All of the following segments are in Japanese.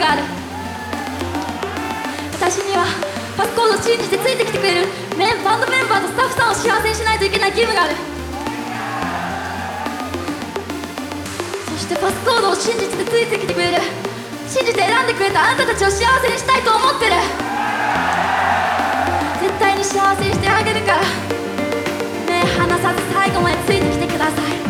がある。私にはパスコードを信じてついてきてくれるバンドメンバーとスタッフさんを幸せにしないといけない義務がある。そしてパスコードを信じてついてきてくれる、信じて選んでくれたあなたたちを幸せにしたいと思ってる。絶対に幸せにしてあげるから、目離さず最後までついてきてください。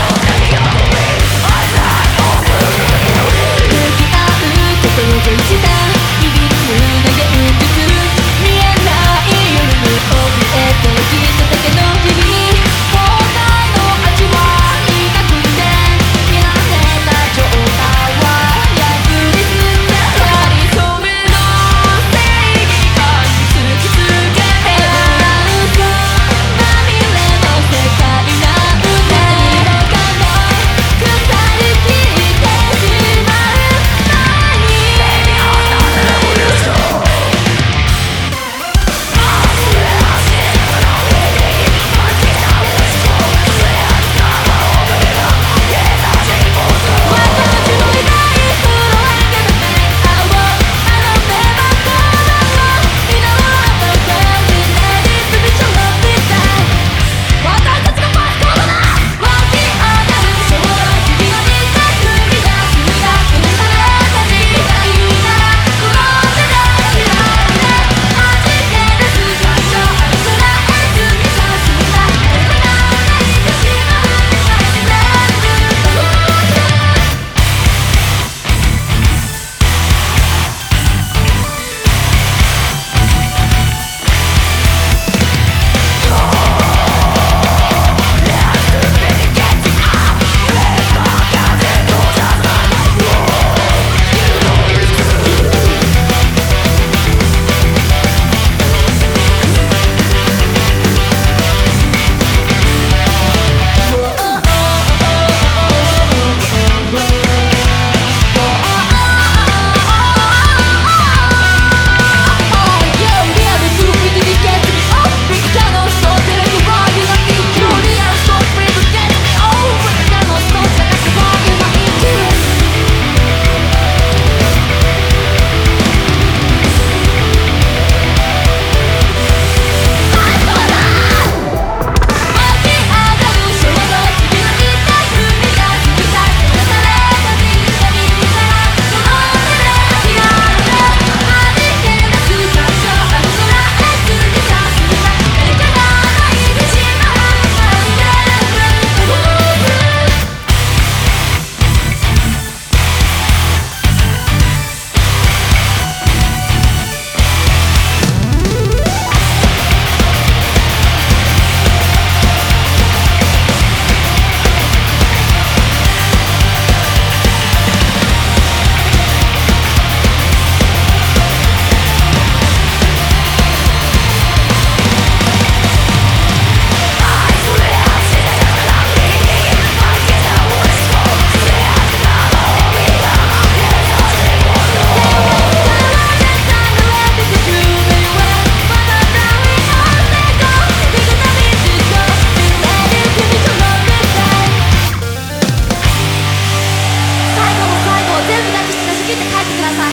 した